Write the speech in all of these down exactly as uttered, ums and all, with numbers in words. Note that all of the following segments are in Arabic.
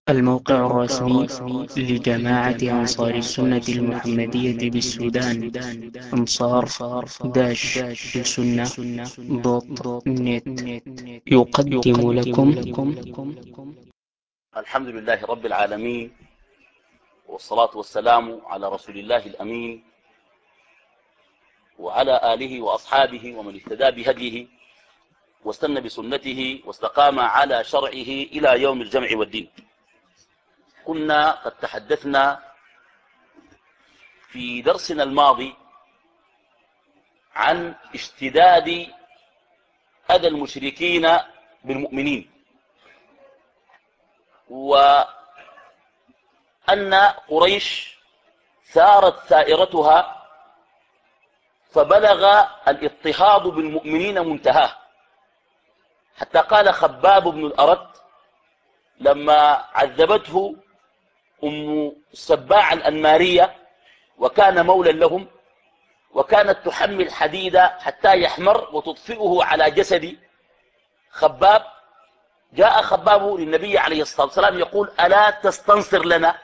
الموقع الرسمي لجماعة أنصار السنة المحمدية بالسودان أنصار داش السنة دوت نت يقدم لكم. الحمد لله رب العالمين، والصلاة والسلام على رسول الله الأمين وعلى آله وأصحابه ومن اهتدى بهديه واستنى بسنته واستقام على شرعه إلى يوم الجمع والدين. كنا قد تحدثنا في درسنا الماضي عن اشتداد أذى المشركين بالمؤمنين، وأن قريش ثارت ثائرتها فبلغ الاضطهاد بالمؤمنين منتهاه، حتى قال خباب بن الأرت لما عذبته أم السباع الأنمارية وكان مولا لهم، وكانت تحمل حديدا حتى يحمر وتطفئه على جسد خباب، جاء خباب للنبي عليه الصلاة والسلام يقول: ألا تستنصر لنا؟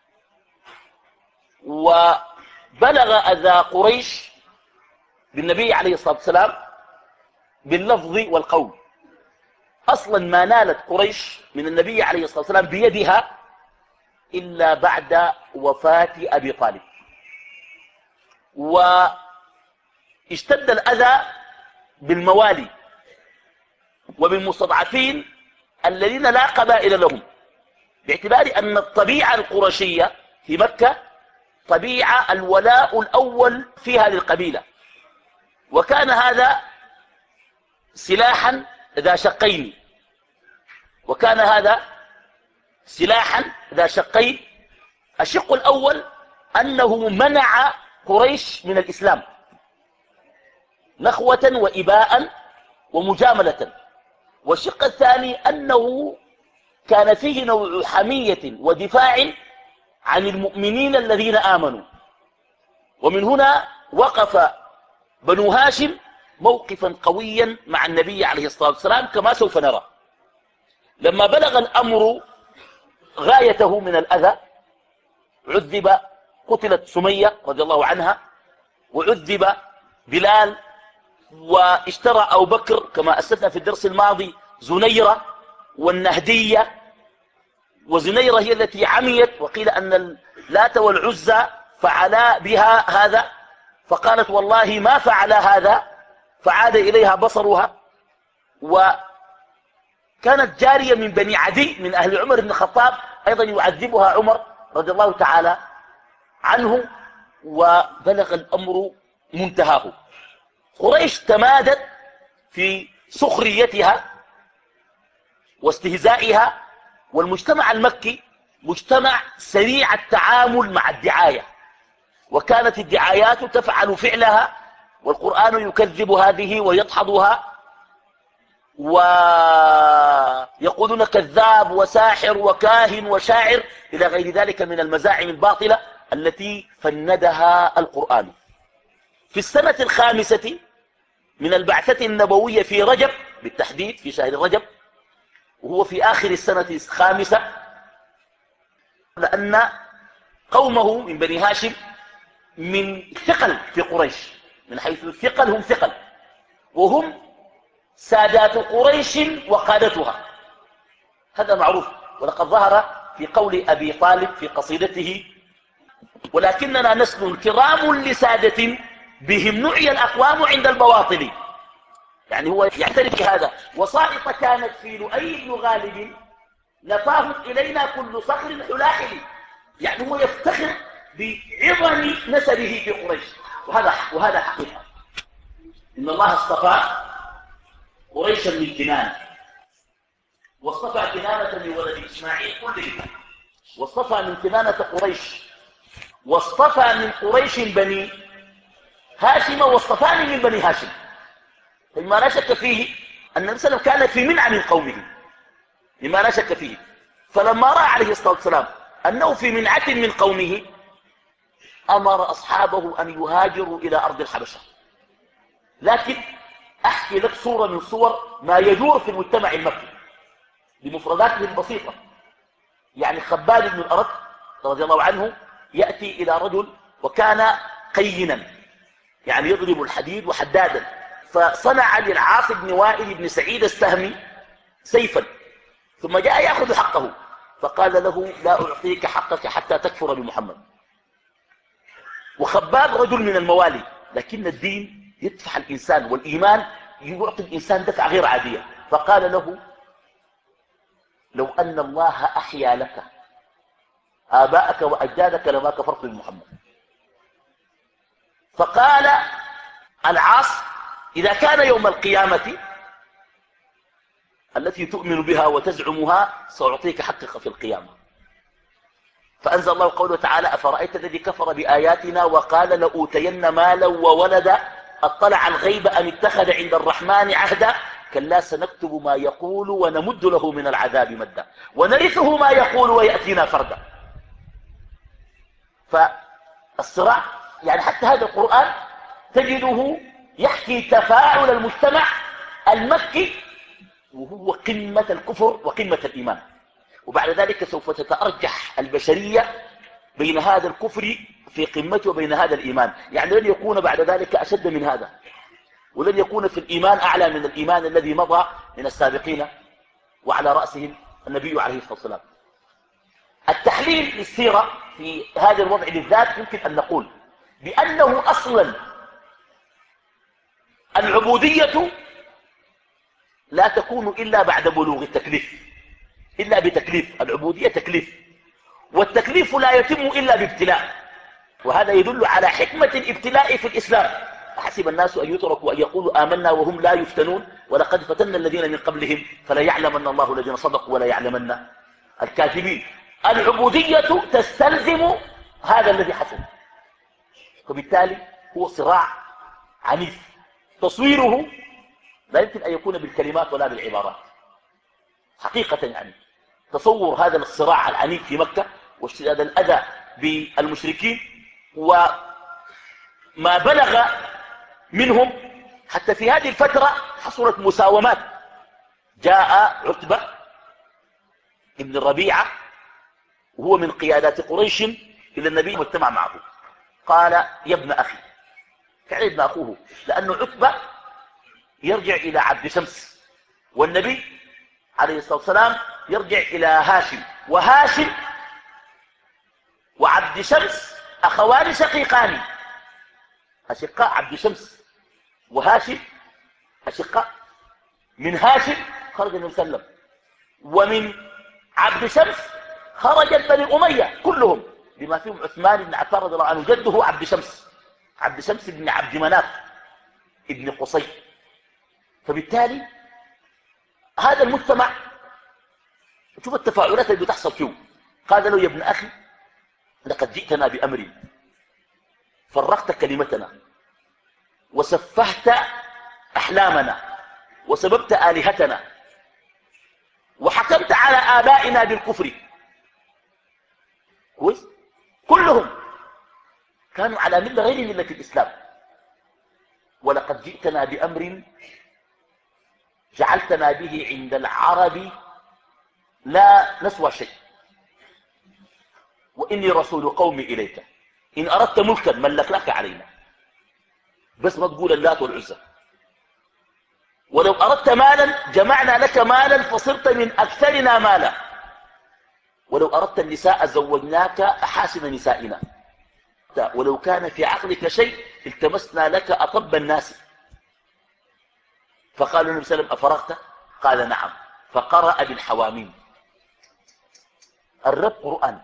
وبلغ أذى قريش بالنبي عليه الصلاة والسلام باللفظ والقول. أصلا ما نالت قريش من النبي عليه الصلاة والسلام بيدها إلا بعد وفاة أبي طالب، واشتد الأذى بالموالي وبالمستضعفين الذين لا قبائل لهم، باعتبار أن الطبيعة القرشية في مكة طبيعة الولاء الأول فيها للقبيلة، وكان هذا سلاحا ذا شقين وكان هذا سلاحا ذا شقين الشق الأول أنه منع قريش من الإسلام نخوة وإباء ومجاملة، والشق الثاني أنه كان فيه نوع حمية ودفاع عن المؤمنين الذين آمنوا. ومن هنا وقف بنو هاشم موقفا قويا مع النبي عليه الصلاة والسلام كما سوف نرى. لما بلغ الأمر غايته من الأذى عذب، قتلت سمية رضي الله عنها، وعذب بلال، واشترى أبو بكر كما أسلفنا في الدرس الماضي زنيرة والنهدية، وزنيرة هي التي عميت، وقيل أن اللات والعزى فعلا بها هذا، فقالت والله ما فعل هذا، فعاد إليها بصرها. وكانت جارية من بني عدي من أهل عمر بن الخطاب أيضا يعذبها عمر رضي الله تعالى عنه، وبلغ الأمر منتهاه. قريش تمادت في سخريتها واستهزائها، والمجتمع المكي مجتمع سريع التعامل مع الدعاية، وكانت الدعايات تفعل فعلها والقرآن يكذب هذه ويدحضها، ويقولون كذاب وساحر وكاهن وشاعر إلى غير ذلك من المزاعم الباطلة التي فندها القرآن. في السنة الخامسة من البعثة النبوية في رجب بالتحديد، في شهر رجب، وهو في آخر السنة الخامسة، لأن قومه من بني هاشم من ثقل في قريش، من حيث الثقل هم ثقل، وهم سادات قريش وقادتها، هذا معروف. ولقد ظهر في قول أبي طالب في قصيدته: ولكننا نسل كرام لسادة بهم نعي الأقوام عند البواطل. يعني هو يعترف بهذا. وصائط كانت في لؤي بن غالب نفاه إلينا كل صخر حلاحل، يعني هو يفتخر بعظم نسبه في قريش، وهذا وهذا حقيقة. إن الله اصطفى قريشا من كنانة، واصطفى كنانة من ولد إسماعيل كلهم، واصطفى من كنانة قريش، واصطفى من قريش بني هاشم، واصطفاني من بني هاشم. مما لا شك فيه أن النبي صلى الله عليه وسلم كان في منع من قومه، مما لا شك فيه. فلما رأى عليه الصلاة والسلام أنه في منعة من قومه أمر أصحابه أن يهاجروا إلى أرض الحبشة. لكن أحكي لك صورة من صور ما يدور في المجتمع المكي بمفرداته البسيطة. يعني خباب بن الأرد رضي الله عنه يأتي إلى رجل وكان قينا، يعني يضرب الحديد وحدادا، فصنع للعاص بن وائل بن سعيد السهمي سيفا، ثم جاء يأخذ حقه، فقال له لا أعطيك حقك حتى تكفر بمحمد. وخباب رجل من الموالي، لكن الدين يدفع الإنسان، والإيمان يعطي الإنسان دفع غير عادية. فقال له لو أن الله أحيا لك آباءك وأجدادك لما كفرت بمحمد. فقال العاص إذا كان يوم القيامة التي تؤمن بها وتزعمها سأعطيك حقك في القيامة. فأنزل الله قوله تعالى أفرأيت الذي كفر بآياتنا وقال لأوتين مالا وولدا أطلع الغيب أم اتخذ عند الرحمن عهدا كلا سنكتب ما يقول ونمد له من العذاب مدا ونرثه ما يقول ويأتينا فردا. فالصراع يعني حتى هذا القرآن تجده يحكي تفاعل المجتمع المكي وهو قمة الكفر وقمة الإيمان، وبعد ذلك سوف تتأرجح البشرية بين هذا الكفر في قمته وبين هذا الإيمان، يعني لن يكون بعد ذلك أشد من هذا، ولن يكون في الإيمان أعلى من الإيمان الذي مضى من السابقين وعلى رأسهم النبي عليه الصلاة والسلام. التحليل للسيرة في هذا الوضع بالذات يمكن أن نقول بأنه أصلا العبودية لا تكون إلا بعد بلوغ التكليف، إلا بتكليف. العبودية تكليف، والتكليف لا يتم إلا بابتلاء، وهذا يدل على حكمة الابتلاء في الإسلام. أحسب الناس أن يتركوا أن يقولوا آمنا وهم لا يفتنون ولقد فتنا الذين من قبلهم فلا يعلمن الله الذين صدقوا ولا يعلمن الكاذبين. العبودية تستلزم هذا الذي حصل، وبالتالي هو صراع عنيف تصويره لا يمكن أن يكون بالكلمات ولا بالعبارات حقيقة. يعني تصور هذا الصراع العنيف في مكة واشتداد الأذى بالمشركين وما بلغ منهم، حتى في هذه الفترة حصلت مساومات. جاء عتبة ابن الربيعة وهو من قيادات قريش إلى النبي واجتمع معه، قال يا ابن أخي، فعل ابن أخوه، لأن عتبة يرجع إلى عبد شمس والنبي عليه الصلاة والسلام يرجع إلى هاشم، وهاشم وعبد شمس أخوان شقيقان، أشقاء عبد شمس وهاشم أشقاء. من هاشم خرج النبي صلى الله عليه وسلم، ومن عبد شمس خرج بني أمية كلهم بما فيهم عثمان بن عفان رضي الله عنه جده عبد شمس، عبد شمس بن عبد مناف ابن قصي. فبالتالي هذا المجتمع شوف التفاعلات اللي بتحصل فيه. قال له يا ابن أخي لقد جئتنا بأمر فرقت كلمتنا وسفهت أحلامنا وسببت آلهتنا وحكمت على آبائنا بالكفر. كويس، كلهم كانوا على ملة غير ملة الإسلام. ولقد جئتنا بأمر جعلتنا به عند العرب لا نسوى شيء، وإني رسول قومي إليك إن أردت ملكا ملكناك علينا، بس ما تقول اللات والعزى، ولو أردت مالا جمعنا لك مالا فصرت من أكثرنا مالا، ولو أردت النساء زوجناك أحاسن نسائنا، ولو كان في عقلك شيء التمسنا لك أطب الناس. فقال النبي صلى الله عليه وسلم أفرغت؟ قال نعم. فقرأ بالحواميم. الرب قرآن،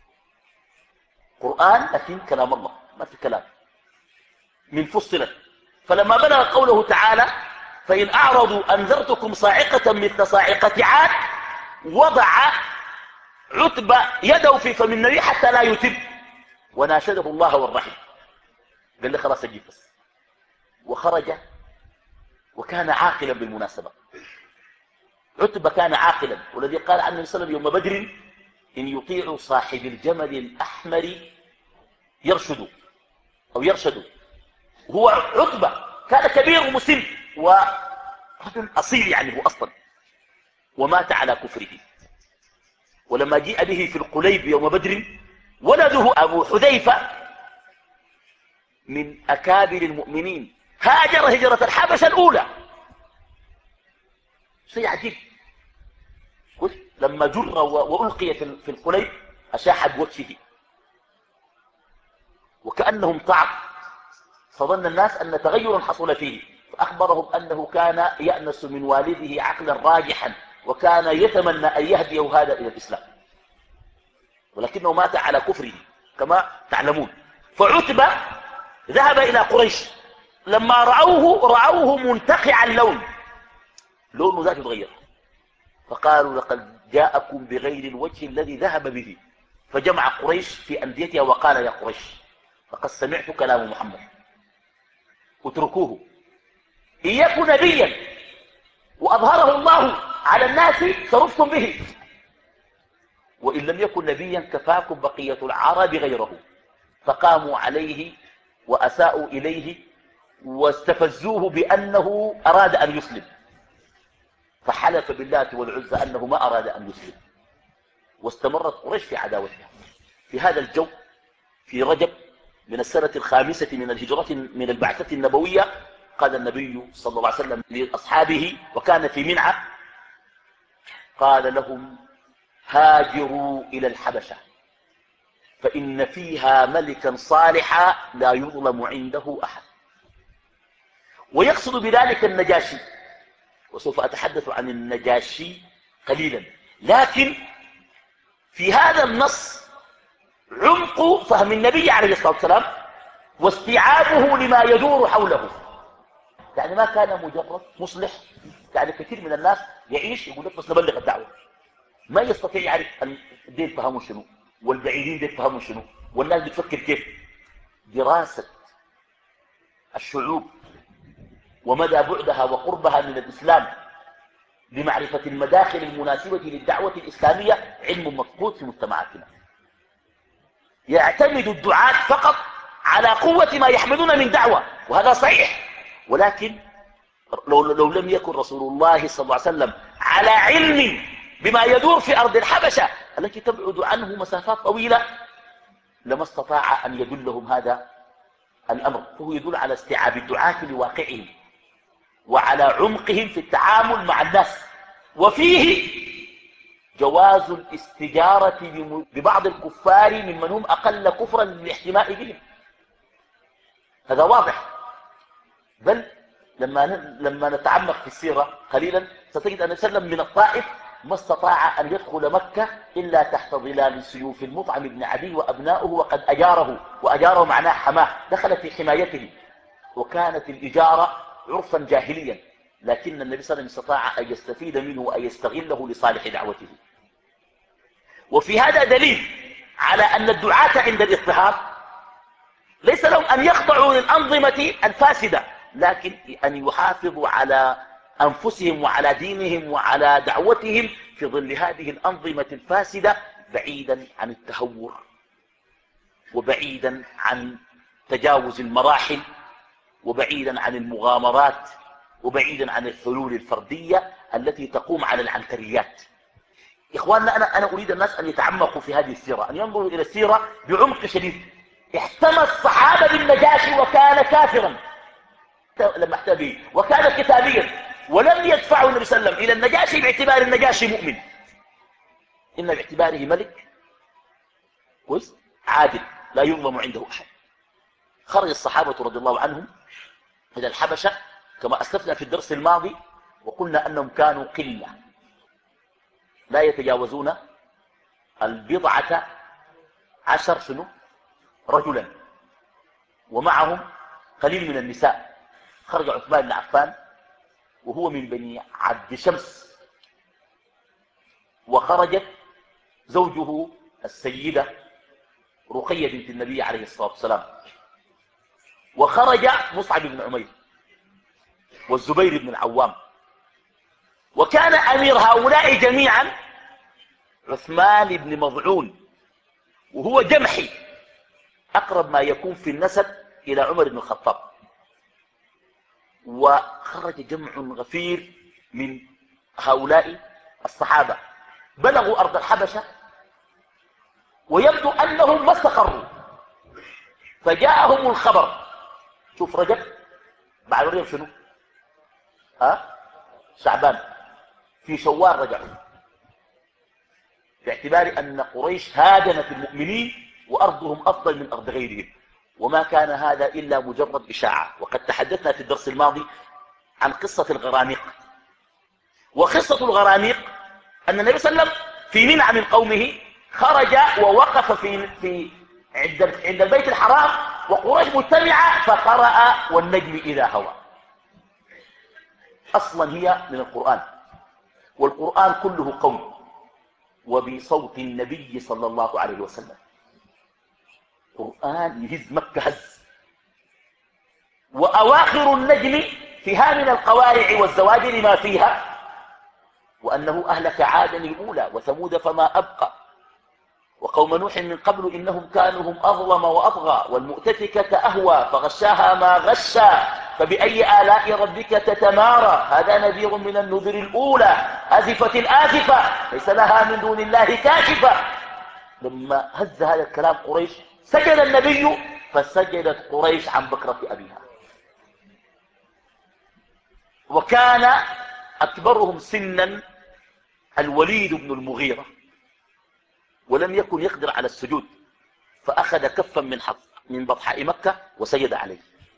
قرآن لكن كلام الله ما في كلام من فصلت. فلما بلغ قوله تعالى فإن أعرضوا أنذرتكم صاعقة مثل صاعقة عاد، وضع عتبة يده في فم النبي حتى لا يتب وناشده الله والرحم، قال له خلاص اجيب بس. وخرج وكان عاقلا بالمناسبة. عتبة كان عاقلا، والذي قال عنه صلى الله عليه وسلم يوم بدر إن يطيع صاحب الجمل الأحمر يرشد أو يرشد. هو عتبة كان كبير ومسن ورجل أصيل يعني هو أصلا، ومات على كفره. ولما جيء به في القليب يوم بدر ولده أبو حذيفة من أكابر المؤمنين هاجر هجرة الحبشة الأولى. شيء عجيب. لما جر وألقي في القليب أشاح بوجهه وكأنهم طعم، فظن الناس أن تغيرا حصل فيه، فأخبرهم أنه كان يأنس من والده عقلا راجحا وكان يتمنى أن يهديه هذا إلى الإسلام، ولكنه مات على كفره كما تعلمون. فعتبة ذهب إلى قريش، لما رأوه رأوه منتقع اللون، لونه ذاته تغير، فقالوا لقد جاءكم بغير الوجه الذي ذهب به. فجمع قريش في أنديتها وقال يا قريش لقد سمعت كلام محمد، اتركوه، إن يكن نبيا وأظهره الله على الناس صرفتم به، وإن لم يكن نبيا كفاكم بقية العرب غيره. فقاموا عليه وأساءوا إليه واستفزوه بأنه أراد أن يسلم، فحلف بالله والعزى أنه ما أراد أن يسلم، واستمرت قريش في عداوتها. في هذا الجو في رجب من السنة الخامسة من الهجرة من البعثة النبوية قال النبي صلى الله عليه وسلم لأصحابه وكان في منعى، قال لهم هاجروا إلى الحبشة فإن فيها ملكا صالحا لا يظلم عنده أحد. ويقصد بذلك النجاشي، وسوف أتحدث عن النجاشي قليلا، لكن في هذا النص عمق فهم النبي عليه الصلاة والسلام واستيعابه لما يدور حوله. يعني ما كان مجرد مصلح. يعني كثير من الناس يعيش يقول لك بس نبلغ الدعوة، ما يستطيع يعرف الدين فهموا شنو والبعيدين دين فهموا شنو والناس بتفكر كيف. دراسة الشعوب ومدى بعدها وقربها من الإسلام لمعرفة المداخل المناسبة للدعوة الإسلامية علم مفقود في مجتمعاتنا. يعتمد الدعاة فقط على قوة ما يحملون من دعوة، وهذا صحيح، ولكن لو, لو لم يكن رسول الله صلى الله عليه وسلم على علم بما يدور في أرض الحبشة التي تبعد عنه مسافات طويلة لما استطاع أن يدلهم هذا الأمر. فهو يدل على استيعاب الدعاة لواقعهم وعلى عمقهم في التعامل مع الناس، وفيه جواز الاستجارة ببعض الكفار ممن هم أقل كفرا للاحتماء بهم، هذا واضح. بل لما لما نتعمق في السيرة قليلا ستجد أن وسلم من الطائف ما استطاع أن يدخل مكة إلا تحت ظلال سيوف المطعم بن عدي وأبناؤه، وقد أجاره، وأجاره معناه حماه، دخل في حمايته، وكانت الإجارة عرفا جاهليا، لكن النبي صلى الله عليه وسلم استطاع أن يستفيد منه وأن يستغله لصالح دعوته. وفي هذا دليل على أن الدعاة عند الاضطهاد ليس لهم أن يخضعوا للأنظمة الفاسدة، لكن أن يحافظوا على أنفسهم وعلى دينهم وعلى دعوتهم في ظل هذه الأنظمة الفاسدة، بعيدا عن التهور وبعيدا عن تجاوز المراحل وبعيدا عن المغامرات وبعيدا عن الحلول الفردية التي تقوم على العنتريات. إخواننا، أنا, أنا أريد الناس أن يتعمقوا في هذه السيرة، أن ينظروا إلى السيرة بعمق شديد. احتمى الصحابة بالنجاشي وكان كافرا لما احتمى به، وكان كتابيا، ولم يدفعوا النبي صلى الله عليه وسلم إلى النجاشي باعتبار النجاشي مؤمن، إن باعتباره ملك كويس عادل لا يظلم عنده أحد. خرج الصحابة رضي الله عنهم إلى الحبشة كما أسلفنا في الدرس الماضي، وقلنا أنهم كانوا قلة لا يتجاوزون البضعة عشر شنو رجلا، ومعهم قليل من النساء. خرج عثمان بن عفان وهو من بني عبد شمس، وخرجت زوجه السيدة رقية بنت النبي عليه الصلاة والسلام، وخرج مصعب بن عمير والزبير بن العوام، وكان أمير هؤلاء جميعا عثمان بن مظعون، وهو جمحي أقرب ما يكون في النسب إلى عمر بن الخطاب. وخرج جمع غفير من هؤلاء الصحابة، بلغوا أرض الحبشة ويبدو أنهم ما استقروا، فجاءهم الخبر. شوف رجب بعد رجب شنو؟ ها؟ شعبان. في شوال رجعوا، باعتبار أن قريش هادنت المؤمنين وأرضهم أفضل من أرض غيرهم، وما كان هذا إلا مجرد إشاعة. وقد تحدثنا في الدرس الماضي عن قصة الغرانيق. وقصة الغرانيق أن النبي صلى الله عليه وسلم في منع من قومه خرج ووقف في في عند عند البيت الحرام وقريش مجتمعة فقرأ والنجم إذا هوى. أصلا هي من القرآن، والقرآن كله قول وبصوت النبي صلى الله عليه وسلم. قرآن يهز مكة هز. وأواخر النجم فيها من القوارع والزواجر ما فيها، وأنه أهلك عادا الأولى وثمود فما أبقى وقوم نوح من قبل إنهم كانوا هم أظلم وأطغى والمؤتفكة أهوى فغشاها ما غشا فبأي آلاء ربك تتمارى هذا نذير من النذر الأولى أزفت الآزفة ليس لها من دون الله كاشفة. لما هز هذا الكلام قريش سجد النبي فسجدت قريش عن بكرة أبيها. وكان أكبرهم سنا الوليد بن المغيرة، ولم يكن يقدر على السجود فأخذ كفا من حق من بطحاء مكة وسجد عليه.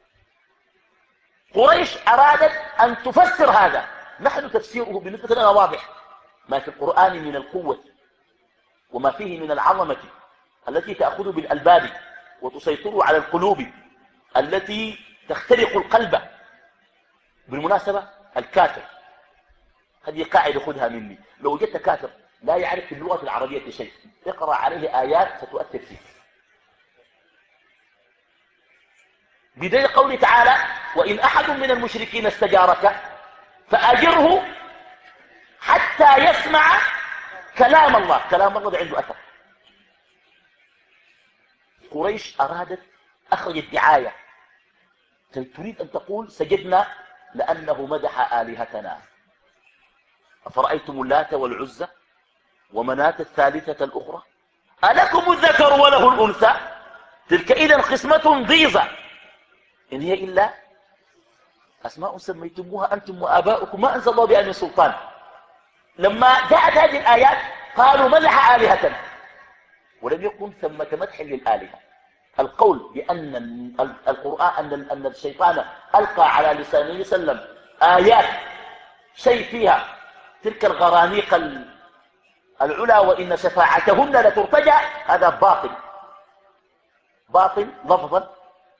قريش أرادت أن تفسر هذا، نحن تفسيره بالنسبة لنا واضح، ما في القرآن من القوة وما فيه من العظمة التي تأخذ بالألباب وتسيطر على القلوب التي تخترق القلب. بالمناسبة الكافر، هذه قاعدة خذها مني، لو وجدت كافر لا يعرف في اللغة العربية شيء اقرأ عليه آيات ستؤثر فيه. بدليل قوله تعالى وإن أحد من المشركين استجارك فأجره حتى يسمع كلام الله. كلام الله ده عنده أثر. قريش أرادت أخرجت دعاية تريد أن تقول سجدنا لأنه مدح آلهتنا. أفرأيتم اللات والعزى ومناة الثالثة الأخرى ألكم الذكر وله الأنثى تلك إذا قسمة ضيزى إن هي إلا أسماء سميتموها أنتم وآباؤكم ما أنزل الله بها من سلطان. لما جاءت هذه الآيات قالوا مدح آلهتنا، ولم يكن ثمة مدح للآلهة. القول بأن القرآن أن أن الشيطان ألقى على لسان النبي صلى الله عليه وسلم آيات شيء فيها تلك الغرانيق العلا وإن شفاعتهن لترتجى، هذا باطل، باطل لفظا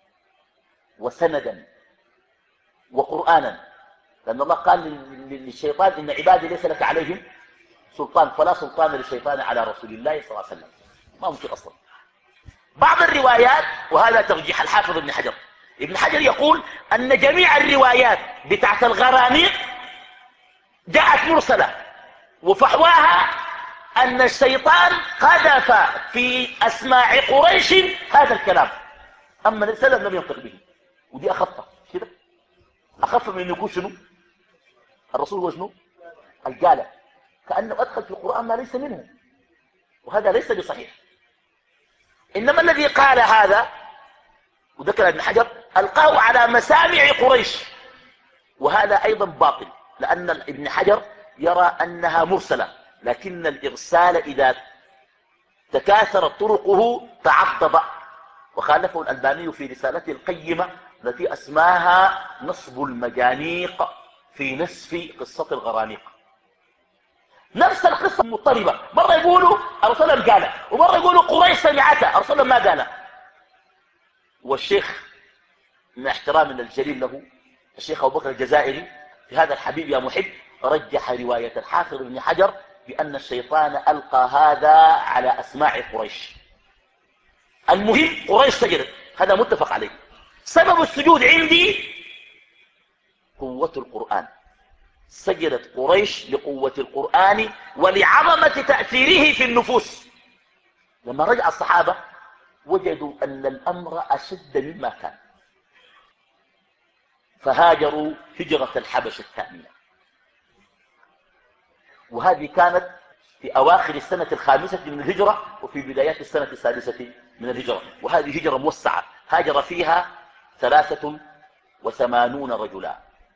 وسندا وقرآنا. لأن الله قال للشيطان إن عبادي ليس لك عليهم سلطان، فلا سلطان للشيطان على رسول الله صلى الله عليه وسلم. ما ممكن أصلا. بعض الروايات، وهذا ترجيح الحافظ ابن حجر، ابن حجر يقول أن جميع الروايات بتاعت الغرانيق جاءت مرسلة، وفحواها أن الشيطان قذف في أسماع قريش هذا الكلام، أما النبي صلى الله عليه وسلم لم ينطق به. ودي أخف كده، أخف من أن يكون شنو الرسول هو شنو القالة، كأنه أدخل في القرآن ما ليس منه، وهذا ليس بصحيح. إنما الذي قال هذا وذكر ابن حجر ألقاه على مسامع قريش، وهذا أيضا باطل، لأن ابن حجر يرى أنها مرسلة، لكن الإرسال إذا تكاثرت طرقه تعضب، وخالفه الألباني في رسالته القيمة التي أسماها نصب المجانيق في نسف قصة الغرانيق. نفس القصة مضطربة، مرة يقولوا الرسول قال، ومرة يقولوا قريش سمعتها الرسول ما قال. والشيخ من احترامنا الجليل له الشيخ أبو بكر الجزائري في هذا الحبيب يا محب رجح رواية الحافظ بن حجر بأن الشيطان ألقى هذا على أسماع قريش. المهم قريش سجدت، هذا متفق عليه. سبب السجود عندي قوة القرآن، سجدت قريش لقوة القرآن ولعظمة تأثيره في النفوس. لما رجع الصحابة وجدوا أن الأمر أشد مما كان، فهاجروا هجرة الحبش الثانية، وهذه كانت في أواخر السنة الخامسة من الهجرة وفي بدايات السنة السادسة من الهجرة، وهذه هجرة موسعة هاجر فيها ثلاثة وثمانون رجلا.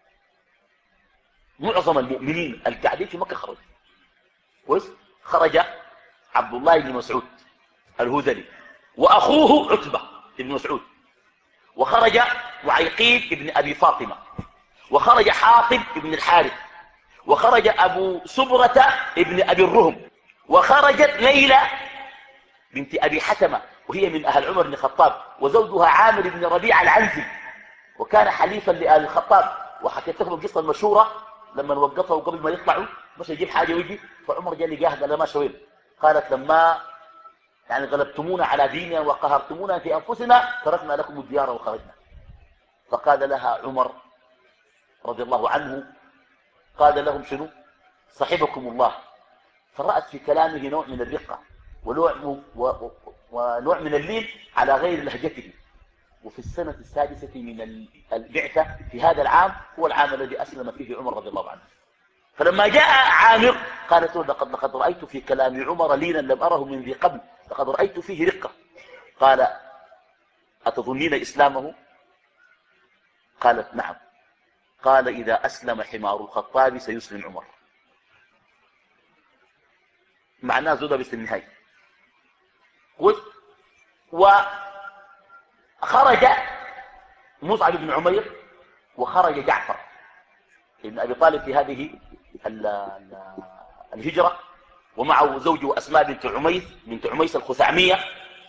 معظم المؤمنين القاعدين في مكة خرجوا. كويس. خرج عبد الله بن مسعود الهذلي وأخوه عتبة بن مسعود، وخرج وعيقيل بن أبي فاطمة، وخرج حاطب بن الحارث، وخرج أبو سبرة بن أبي الرهم، وخرجت ليلى بنت أبي حتمة وهي من أهل عمر بن الخطاب، وزوجها عامر بن ربيعة العنزي وكان حليفا لآل الخطاب. وحكيت لكم القصة المشهورة لما وقفوا قبل ما يطلعوا مش يجيب حاجة ويجي، فعمر جاء لقاه قال له ما شوين، قالت لما يعني غلبتمونا على ديننا وقهرتمونا في أنفسنا تركنا لكم الديار وخرجنا. فقال لها عمر رضي الله عنه، قال لهم شنو؟ صحبكم الله. فرأت في كلامه نوع من الرقة ونوع, ونوع من اللين على غير لهجته. وفي السنة السادسة من البعثة في هذا العام هو العام الذي أسلم فيه عمر رضي الله عنه. فلما جاء عامر قالت لقد, لقد رأيت في كلام عمر لينا لم أره من ذي قبل، لقد رأيت فيه رقة. قال أتظنين إسلامه؟ قالت نعم. قال إذا أسلم حمار الخطاب سيسلم عمر. معناه زودة بس النهاية. وخرج مصعب بن عمير وخرج جعفر ابن أبي طالب في هذه الهجرة، ومعه زوجه أسماء بنت عميس بنت عميس الخثعمية.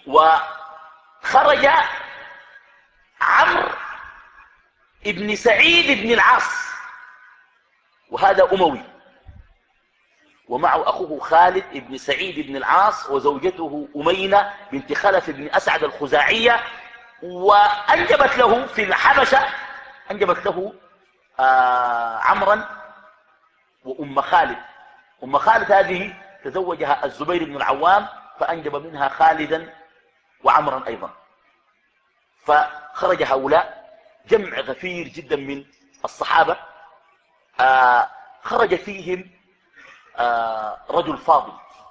وخرج عمرو ابن سعيد بن العاص وهذا أموي، ومعه أخوه خالد بن سعيد بن العاص وزوجته أمينة بنت خلف بن أسعد الخزاعية، وأنجبت له في الحبشة أنجبت له آه عمرا وأم خالد. أم خالد هذه تزوجها الزبير بن العوام فأنجب منها خالدا وعمرا أيضا. فخرج هؤلاء جمع غفير جدا من الصحابة. آه خرج فيهم آه رجل فاضل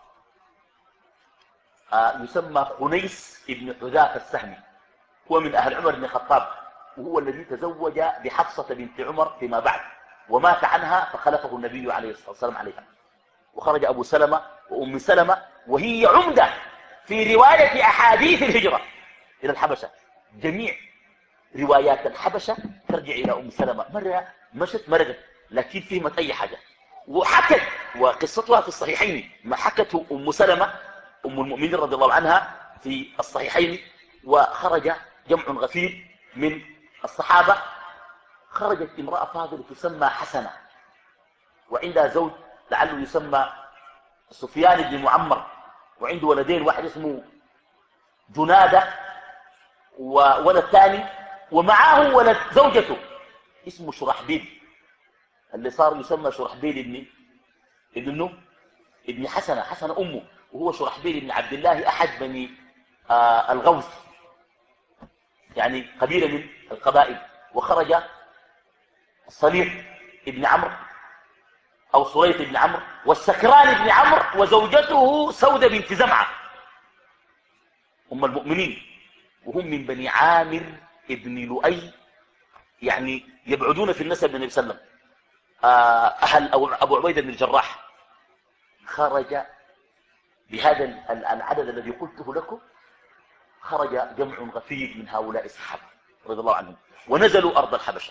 آه يسمى خنيس بن حذافة السهمي، هو من أهل عمر بن الخطاب، وهو الذي تزوج بحفصة بنت عمر فيما بعد ومات عنها فخلفه النبي عليه الصلاة والسلام عليها. وخرج أبو سلمة وأم سلمة وهي عمدة في رواية أحاديث الهجرة إلى الحبشة. جميع روايات الحبشة ترجع إلى أم سلمة، مرة مشت مرقت لكن فهمت أي حاجة وحكت، وقصتها في الصحيحين ما حكته أم سلمة أم المؤمنين رضي الله عنها في الصحيحين. وخرج جمع غفير من الصحابة. خرجت امرأة فاضلة تسمى حسنة وعندها زوج لعله يسمى سفيان بن معمر، وعنده ولدين، واحد اسمه جنادة وولد ثاني، ومعاه ولد زوجته اسمه شرحبيل اللي صار يسمى شرحبيل ابن ابن ابن حسنة حسنة أمه، وهو شرحبيل بن عبد الله أحد بني آه الغوث يعني قبيلة من القبائل. وخرج صليح ابن عمرو أو صريت بن عمرو والسكران بن عمرو وزوجته سودة بنت زمعة هم المؤمنين، وهم من بني عامر ابن لؤي يعني يبعدون في النسب من النبي صلى الله عليه وسلم أهل أبو عبيدة بن الجراح. خرج بهذا العدد الذي قلته لكم، خرج جمع غفير من هؤلاء الصحابة رضي الله عنهم ونزلوا أرض الحبشة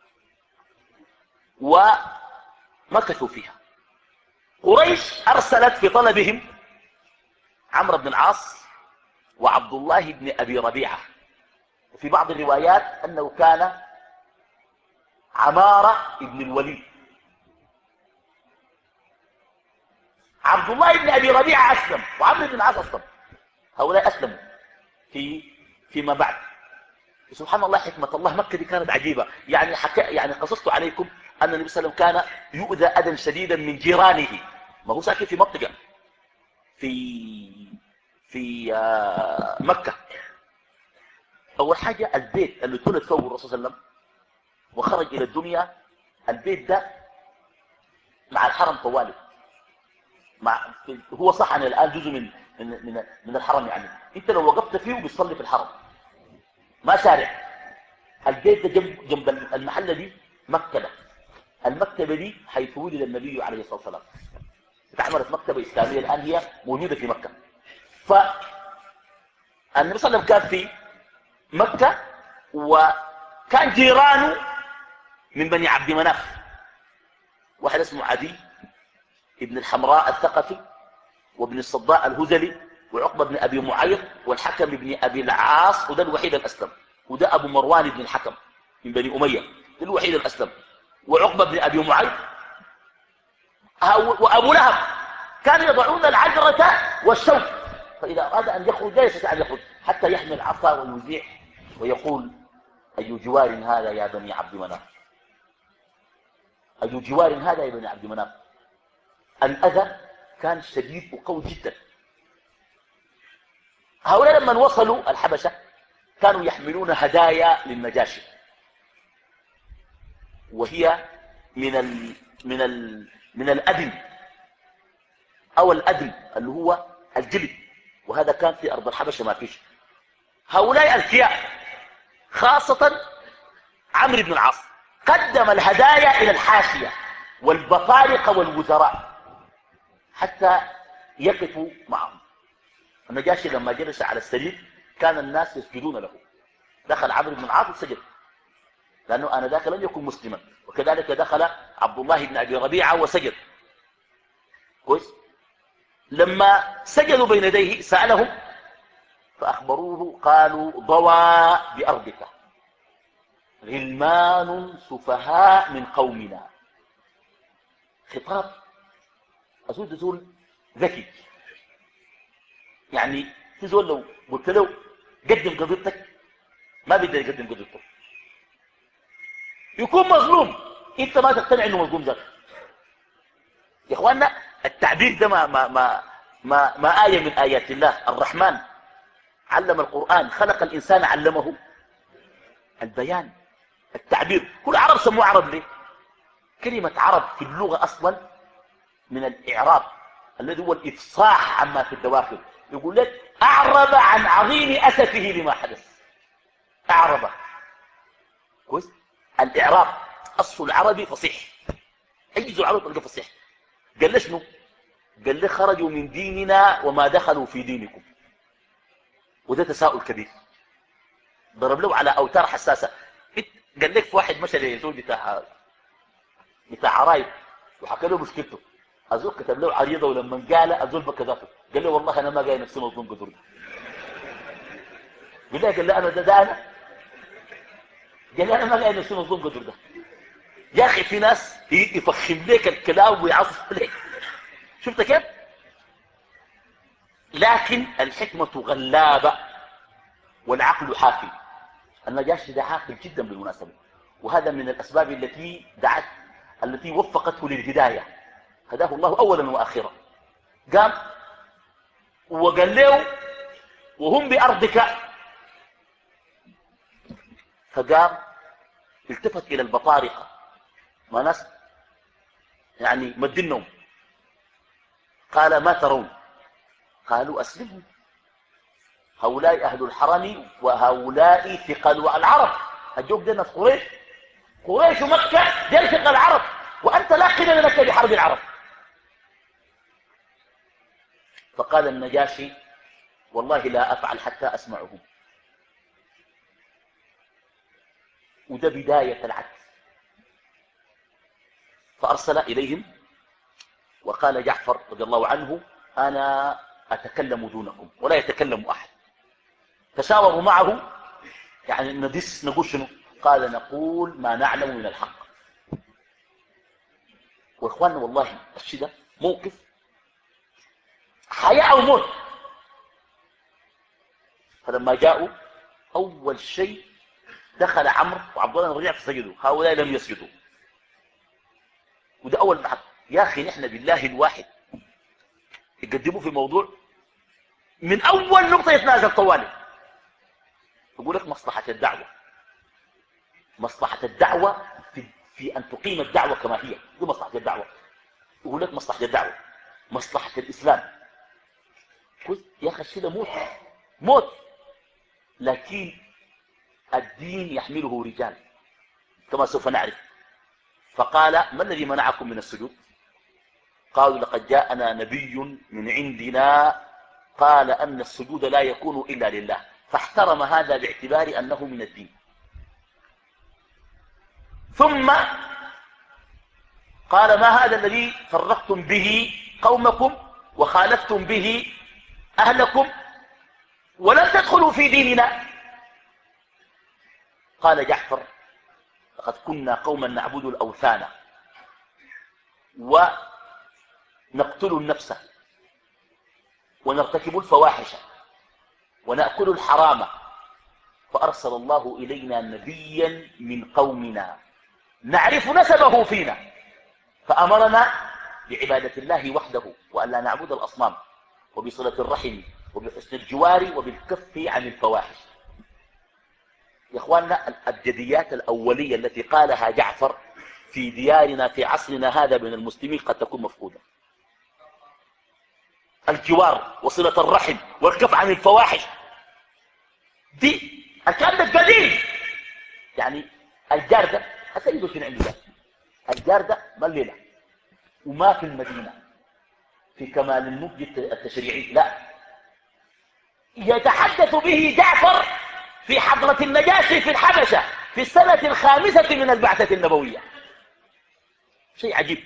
ومكثوا فيها. قريش أرسلت في طلبهم عمرو بن العاص وعبد الله بن أبي ربيعة، وفي بعض الروايات أنه كان عمارة بن الوليد. عبد الله بن أبي ربيعة أسلم وعمرو بن العاص أسلم، هؤلاء أسلموا في فيما بعد. سبحان الله حكمة الله، مكة دي كانت عجيبة. يعني حكا يعني قصصت عليكم أن النبي صلى الله عليه وسلم كان يؤذى أذى شديدا من جيرانه، ما هو ساكن في منطقة في في آه مكة. أول حاجة البيت اللي اتولد فيه الرسول صلى الله عليه وسلم وخرج إلى الدنيا، البيت ده مع الحرم طوالي، مع هو صح أن الآن جزء من من من, من الحرم. يعني أنت لو وقفت فيه بتصلي في الحرم، ما شارع. البيت ده جنب جنب المحل دي مكتبة. المكتبة دي حيث ولد النبي عليه الصلاة والسلام، اتعملت مكتبة إسلامية الآن هي موجودة في مكة. فالنبي صلى الله عليه وسلم كان في مكة، وكان جيرانه من بني عبد مناف، واحد اسمه عدي ابن الحمراء الثقفي، وابن الصداء الهزلي، وعقبة بن أبي معيط، والحكم بن أبي العاص، وده الوحيد الأسلم. وده أبو مروان بن الحكم من بني أمية، ده الوحيد الأسلم. وعقبة بن أبي معيط وأبو لهب كانوا يضعون العجرة والشوك، فإذا أراد أن يخرج لا يستطيع أن يخرج حتى يحمل العصا ويذيع ويقول: أي جوار هذا يا بني عبد مناف، أي جوار هذا يا بني عبد مناف. الأذى كان شديد وقوي جدا. هؤلاء لما وصلوا الحبشة كانوا يحملون هدايا للنجاشي، وهي من ال من ال من الأدم أو الأدم اللي هو الجلد، وهذا كان في أرض الحبشة ما فيش. هؤلاء الكياء خاصة عمرو بن العاص قدم الهدايا إلى الحاشية والبطارقة والوزراء حتى يقفوا معهم. النجاشي لما جلس على السرير كان الناس يسجدون له. دخل عمرو بن العاص وسجد، لأنه أنا ذاك لم يكن مسلما، وكذلك دخل عبد الله بن أبي ربيعة وسجد. كويس. لما سجدوا بين يديه سألهم فأخبروه قالوا: ضوى بأرضك غلمان سفهاء من قومنا. خطاب أزول زول ذكي، يعني تزول لو قلت له قدم قضيتك ما بيقدر يقدم قضيته، يكون مظلوم انت ما تقتنع انه مظلوم ذاك. يا اخواننا التعبير ده ما ما ما ما, ما آية من آيات الله. الرحمن علم القرآن، خلق الإنسان علمه البيان. التعبير كل عرب سموه عرب ليه؟ كلمة عرب في اللغة أصلا من الإعراب الذي هو الإفصاح عما في الدواخل. يقول لك: أعرب عن عظيم أسفه لما حدث. أعرب. كويس. الإعراب أصل العربي فصيح، حيز العرب تلقى فصيح. قال له شنو؟ قال له: خرجوا من ديننا وما دخلوا في دينكم. وده تساؤل كبير، ضرب له على أوتار حساسة. قال لك في واحد مشى لزول بتاع بتاع عرايب وحكى له مشكلته، الزول كتب له عريضة، ولما قال الزول بكى ذاته قال له: والله أنا ما قايل نفسي مظلوم قدر ده. قال له: قال له أنا ده, ده أنا قال له أنا ما قايل نفسي مظلوم قدر ده. يا أخي في ناس يفخم لك الكلام ويعصف لك، شفت كيف؟ لكن الحكمة غلابة والعقل حاكم. النجاشي ده عاقل جدا بالمناسبة، وهذا من الأسباب التي دعت التي وفقته للهداية. هداه الله أولا وآخرا. قام وقال له: وهم بأرضك. فقام التفت إلى البطارقة، ما ناس يعني مدنهم. قال: ما ترون؟ قالوا: أسلموا، هؤلاء أهل الحرم وهؤلاء ثقل العرب. الجوك ده ناس قريش، قريش ومكة دي ثقل العرب، وأنت لا قبل لك بحرب العرب. فقال النجاشي: والله لا أفعل حتى أسمعهم. وده بداية العكس. فأرسل إليهم وقال جعفر رضي الله عنه: أنا أتكلم دونكم ولا يتكلم أحد. تشاوروا معه، يعني ندس نقول شنو؟ قال: نقول ما نعلم من الحق. وإخواننا والله الشيء ده موقف حياة أو موت. فلما جاءوا أول شيء دخل عمرو وعبد الله بن ربيعة فسجدوا، هؤلاء لم يسجدوا. وده أول محك. يا أخي نحن بالله الواحد يقدموا في موضوع من أول نقطة يتنازل طوالي. يقول لك مصلحة الدعوة، مصلحة الدعوة في, في أن تقيم الدعوة كما هي، دي مصلحة الدعوة. يقول لك مصلحة الدعوة. مصلحة الإسلام. يا أخي الشيء ده موت موت، لكن الدين يحمله رجال كما سوف نعرف. فقال ما الذي منعكم من السجود؟ قالوا لقد جاءنا نبي من عندنا قال أن السجود لا يكون إلا لله، فاحترم هذا باعتبار أنه من الدين. ثم قال ما هذا الذي فرقتم به قومكم وخالفتم به أهلكم ولم تدخلوا في ديننا؟ قال جعفر لقد كنا قوما نعبد الأوثان ونقتل النفس ونرتكب الفواحش ونأكل الحرام، فأرسل الله إلينا نبيا من قومنا نعرف نسبه فينا فأمرنا بعبادة الله وحده وأن لا نعبد الأصنام وبصلة الرحم وبحسن الجوار وبالكف عن الفواحش. يا إخواننا الجديات الأولية التي قالها جعفر في ديارنا في عصرنا هذا من المسلمين قد تكون مفقودة. الجوار وصلة الرحم والكف عن الفواحش دي الكلام ده قديم. يعني الجار ده أسأل شنو عنده ده؟ الجار ده ما الليلة وما في المدينة في كمال النضج التشريعي، لا، يتحدث به جعفر في حضرة النجاشي في الحبشة في السنة الخامسة من البعثة النبوية. شيء عجيب.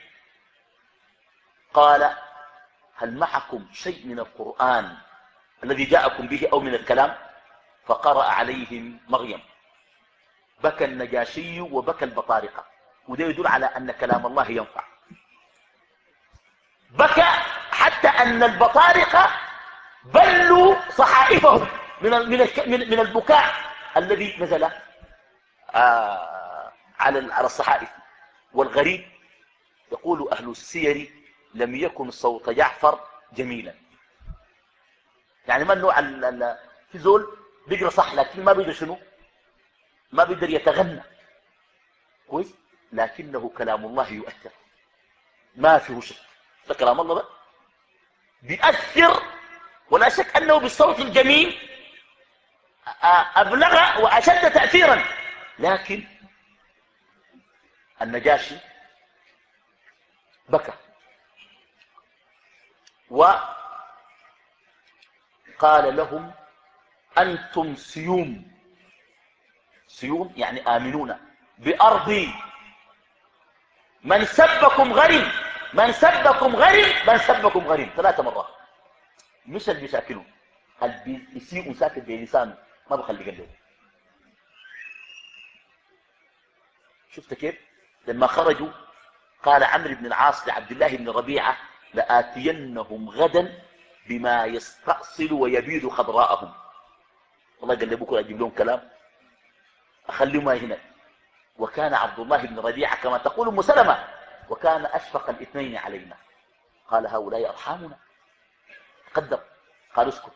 قال هل معكم شيء من القرآن الذي جاءكم به أو من الكلام؟ فقرأ عليهم مريم. بكى النجاشي وبكى البطارقة، وده يدل على أن كلام الله ينفع. بكى حتى أن البطارقة بلوا صحائفهم من من من البكاء الذي نزل آه على على الصحائف. والغريب يقول أهل السير لم يكن صوت جعفر جميلا. يعني ما النوع في زول بيقرا صح لكن ما بيقدر شنو، ما بيقدر يتغنى كويس، لكنه كلام الله يؤثر ما فيه شك. ده كلام الله ده بيأثر، ولا شك أنه بالصوت الجميل أبلغ وأشد تأثيرا. لكن النجاشي بكى وقال لهم أنتم سيوم، سيوم يعني آمنون بأرضي، من سبكم غريب من سبكم غريب من سبكم غريب ثلاث مرات. مش اللي بيشاكلوا اللي بيسيئوا ساكت بلسانه ما بخلي قلبه. شفت كيف لما خرجوا قال عمرو بن العاص لعبد الله بن ربيعة لآتينهم غدا بما يستأصل ويبيد خضراءهم. والله قال لي بكره اجيب لهم كلام اخليهم هنا. وكان عبد الله بن ربيعة كما تقول ام سلمة وكان اشفق الاثنين علينا. قال هؤلاء ارحامنا قدر. قال اسكت.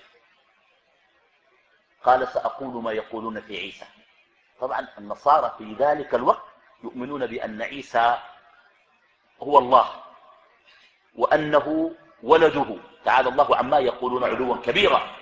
قال سأقول ما يقولون في عيسى. طبعا النصارى في ذلك الوقت يؤمنون بأن عيسى هو الله وأنه ولده تعالى الله عما يقولون علوا كبيرا.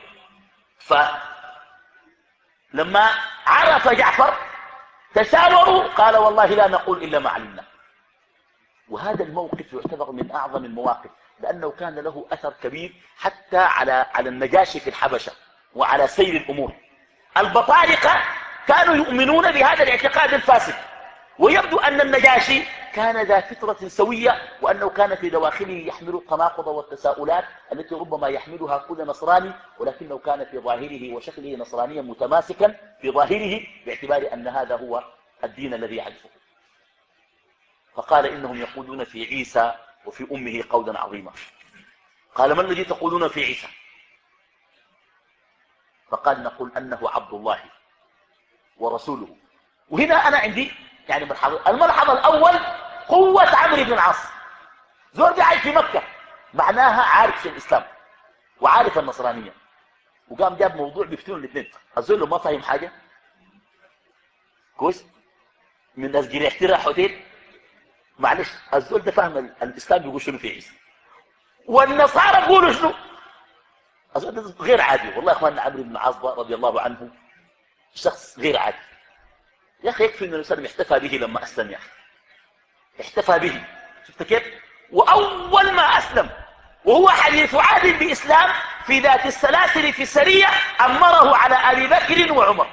فلما عرف جعفر تشاوروا قال والله لا نقول إلا ما علمنا. وهذا الموقف يعتبر من أعظم المواقف لأنه كان له أثر كبير حتى على على النجاشي في الحبشة وعلى سير الأمور. البطارقة كانوا يؤمنون بهذا الاعتقاد الفاسد، ويبدو أن النجاشي كان ذا فطرة سوية وأنه كان في دواخله يحمل التناقض والتساؤلات التي ربما يحملها كل نصراني، ولكنه كان في ظاهره وشكله نصرانيا متماسكا في ظاهره باعتبار أن هذا هو الدين الذي يعرفه. فقال إنهم يقولون في عيسى وفي أمه قولا عظيما. قال ما الذي تقولون في عيسى؟ فقال نقول أنه عبد الله ورسوله. وهنا أنا عندي يعني ملحظة. الملحظ الأول قوة عمرو بن العاص. زول قاعد في مكة معناها عارف في الإسلام وعارف النصرانية، وقام جاب موضوع بيفتون الاثنين. الزول ما فاهم حاجة كويس من ناس جري احتراح حديد معلش الزول ده فاهم الإسلام بيقول شنو في عيسى. والنصارى يقولوا شنو؟ أظن غير عادي والله. يا اخواننا عمرو بن العاص رضي الله عنه شخص غير عادي يا اخي. يكفي ان النبي صلى الله عليه وسلم احتفى به لما اسلم يا اخي. احتفى به، شفت كيف؟ واول ما اسلم وهو حديث عهد باسلام في ذات السلاسل في السريه امره على ابي بكر وعمر.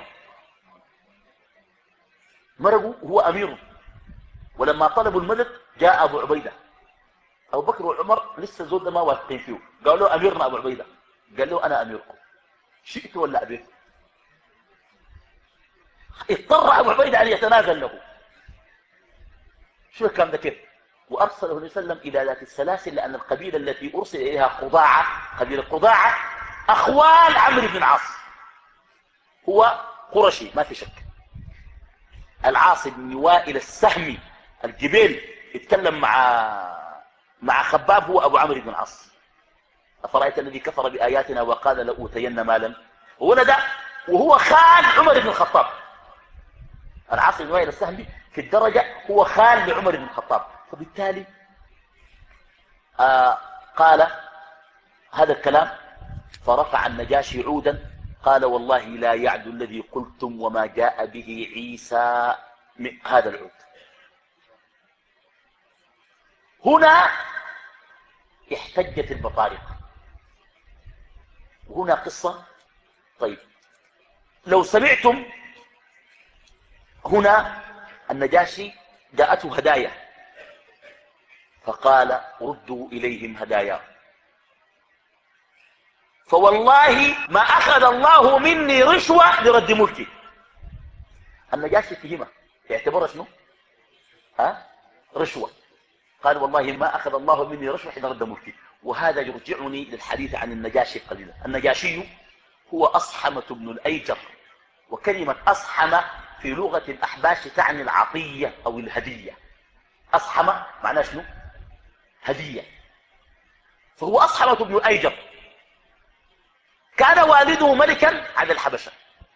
مرقوا هو امير. ولما طلبوا المدد جاء ابو عبيده. ابو بكر وعمر لسه زود ده ما واثقين فيه. قالوا له اميرنا ابو عبيده. قال له انا اميركم شئت ولا ابيت. اضطر ابو عبيده ان يتنازل له. شو الكلام ده كيف؟ وارسله النبي صلى الله عليه وسلم الى ذات السلاسل لان القبيله التي ارسل اليها قضاعه، قبيله قضاعه اخوال عمرو بن العاص. هو قرشي ما في شك. العاص بن وائل السهمي الجبيل يتكلم مع مع خباب هو ابو عمرو بن العاص. افرايت الذي كفر باياتنا وقال لاوتين مالا ولد، وهو خال عمر بن الخطاب. العاص بن وائل السهمي في الدرجه هو خال لعمر بن الخطاب. فبالتالي آه قال هذا الكلام. فرفع النجاشي عودا قال والله لا يعد الذي قلتم وما جاء به عيسى من هذا العود. هنا احتجت البطارقة. وهنا قصة. طيب لو سمعتم هنا النجاشي جاءته هدايا فقال ردوا إليهم هدايا. فوالله ما أخذ الله مني رشوة لرد ملكي. النجاشي فهمه يعتبر شنو؟ ها؟ رشوة. قال والله ما أخذ الله مني رشوة حين رد ملكي. وهذا يرجعني للحديث عن النجاشي قليلا. النجاشي هو أصحمة بن الأيجر. وكلمة أصحمة في لغة الأحباش تعني العطية أو الهدية. أصحمة معناه شنو؟ هدية. فهو أصحمة بن الأيجر. كان والده ملكا على الحبشة.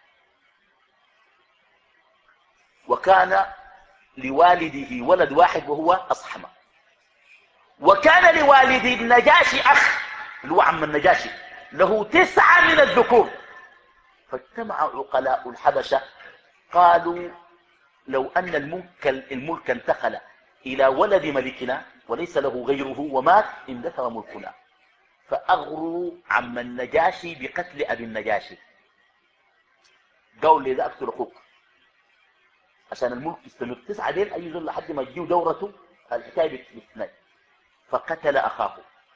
وكان لوالده ولد واحد وهو أصحمة. وكان لوالد النجاشي أخ اللي هو عم النجاشي له تسعة من الذكور. فاجتمع عقلاء الحبشة قالوا لو أن الملك, الملك انتقل إلى ولد ملكنا وليس له غيره ومات اندثر ملكنا. فأغروا عم النجاشي بقتل أبي النجاشي. قالوا لي ذا أقتل أخوك عشان الملك يستمر. تسعة دين أي ظل لحد ما تجيو دورته الحكاية باثنين. فقتل أخاه.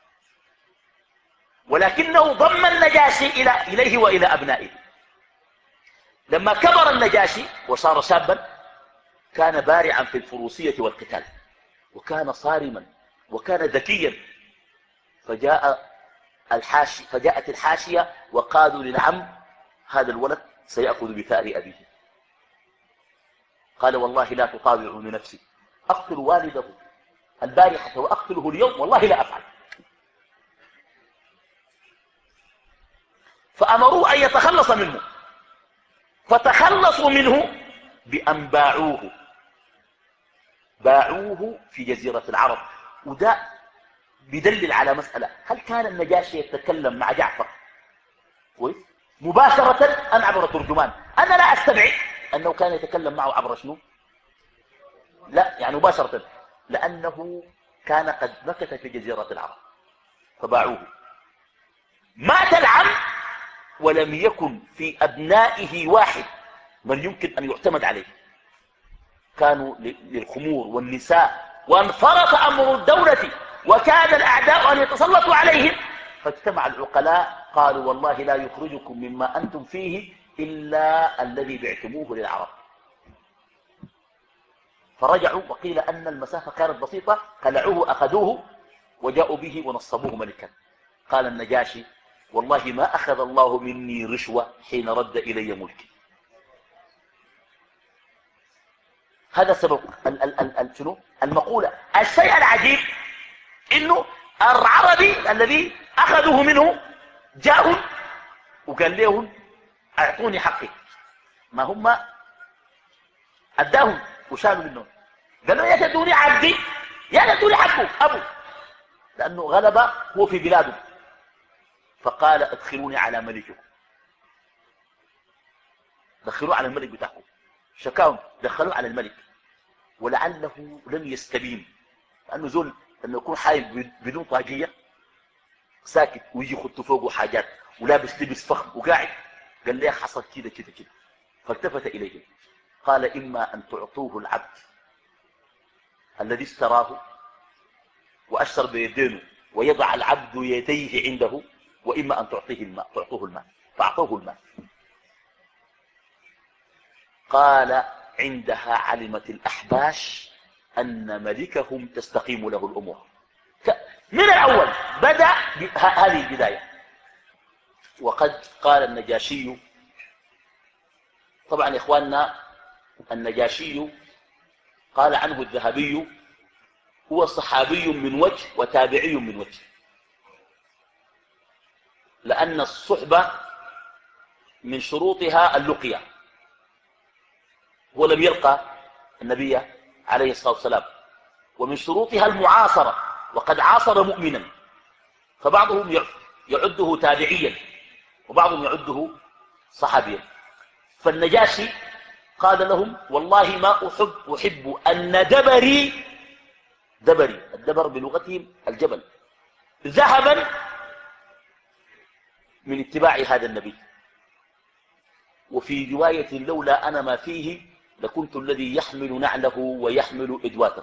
ولكنه ضم النجاشي إلى إليه وإلى أبنائه. لما كبر النجاشي وصار شابا كان بارعا في الفروسية والقتال وكان صارما وكان ذكيا. فجاء الحاشي فجاءت الحاشية وقالوا للعم هذا الولد سيأخذ بثأر أبيه. قال والله لا تطاوعني نفسي أقتل والده البارحة وأقتله اليوم والله لا أفعل. فأمروا أن يتخلص منه. فتخلصوا منه بأن باعوه باعوه في جزيرة العرب. وده بدلل على مسألة. هل كان النجاشي يتكلم مع جعفر كويس مباشرة أم عبر ترجمان؟ أنا لا أستبعد أنه كان يتكلم معه عبر شنو؟ لا يعني مباشرة. لأنه كان قد مكث في جزيرة العرب فباعوه. مات العم ولم يكن في أبنائه واحد من يمكن أن يعتمد عليه. كانوا للخمور والنساء وانفرط أمر الدولة وكاد الأعداء أن يتسلطوا عليهم. فاجتمع العقلاء قالوا والله لا يخرجكم مما أنتم فيه إلا الذي بعتموه للعرب. فرجعوا وقيل أن المسافة كانت بسيطة. قلعوه أخذوه وجاءوا به ونصبوه ملكا. قال النجاشي والله ما أخذ الله مني رشوة حين رد إلي ملكي. هذا سبب ال ال ال ال شنو المقولة. الشيء العجيب إنه العربي الذي أخذوه منه جاءوا وقال لهم أعطوني حقي. ما هم أداهم وشالوا منهم. قالوا يا تدوني عبدي يا تدوني حقه أبو. لأنه غلب هو في بلاده. فقال ادخلوني على ملككم، دخلوه على الملك بتاعكم. شكاهم دخلوه على الملك، ولعله لم يستبين، لأنه زول لما يكون حايل بدون طاقية ساكت ويجي يخط فوقه حاجات ولابس لبس فخم وقاعد، قال لي حصل كده كده كده. فالتفت إليه قال إما أن تعطوه العبد الذي اشتراه وأشر بيدينه ويضع العبد يديه عنده، وإما أن تعطيه الماء تعطوه الماء. فأعطوه الماء. قال عندها علمت الأحباش أن ملكهم تستقيم له الأمور. من الأول بدأ هذه البداية. وقد قال النجاشي، طبعا يا إخواننا النجاشي قال عنه الذهبي هو صحابي من وجه وتابعي من وجه، لأن الصحبة من شروطها اللقية، هو لم يلقى النبي عليه الصلاة والسلام. ومن شروطها المعاصرة، وقد عاصر مؤمنا، فبعضهم يعده تابعيا وبعضهم يعده صحابيا. فالنجاشي قال لهم والله ما أحب, أحب أن دبري دبري الدبر بلغتهم الجبل ذهبا من اتباع هذا النبي. وفي رواية لولا أنا ما فيه لكنت الذي يحمل نعله ويحمل إدواته.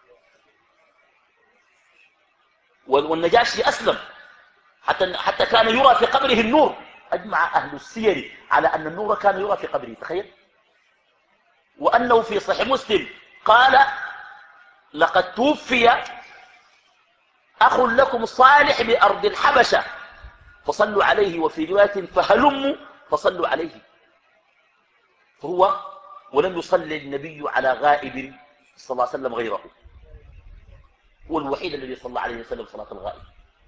والنجاشي أسلم حتى, حتى كان يرى في قبره النور. أجمع أهل السير على أن النور كان يرى في قبره، تخيل. وأنه في صحيح مسلم قال لقد توفي أخ لكم صالح بأرض الحبشة فصلوا عليه، وفي رواية فهلموا فصلوا عليه. فهو ولم يصلي النبي على غائب صلى الله عليه وسلم غيره، هو الوحيد الذي صلى عليه وسلم صلاة الغائب.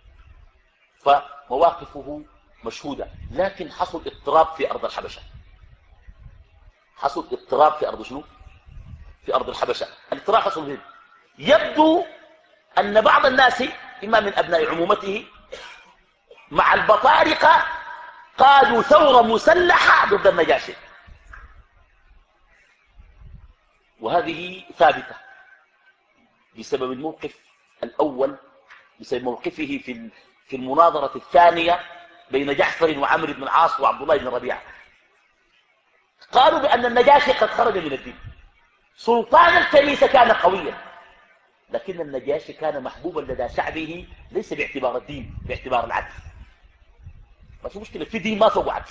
فمواقفه مشهودة. لكن حصل اضطراب في أرض الحبشة، حصل اضطراب في أرض شنو؟ في أرض الحبشة. الاضطراب حصل فين؟ يبدو أن بعض الناس إما من أبناء عمومته مع البطارقة قادوا ثورة مسلحة ضد النجاشي، وهذه ثابتة بسبب الموقف الأول، بسبب موقفه في في المناظرة الثانية بين جعفر وعمرو بن العاص وعبد الله بن ربيعة. قالوا بأن النجاشي قد خرج من الدين. سلطان الكنيسة كان قويا، لكن النجاشي كان محبوبا لدى شعبه ليس باعتبار الدين، باعتبار العدل. ما في مشكلة في دين ما فوق عدل،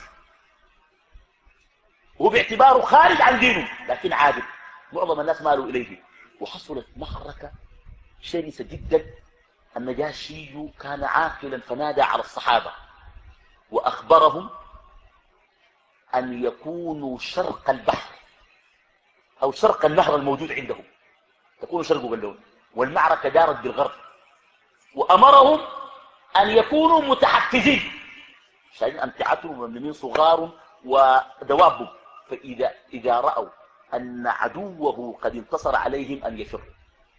هو باعتباره خارج عن دينه لكن عادل. معظم الناس مالوا إليه. وحصلت معركة شرسة جدا. النجاشي كان عاقلا فنادى على الصحابة وأخبرهم أن يكونوا شرق البحر أو شرق النهر الموجود عندهم، تكونوا شرقوا باللون، والمعركة دارت بالغرب. وأمرهم أن يكونوا متحفزين، شايلين أمتعتهم وممنين صغار ودواب، فإذا إذا رأوا أن عدوه قد انتصر عليهم أن يفروا.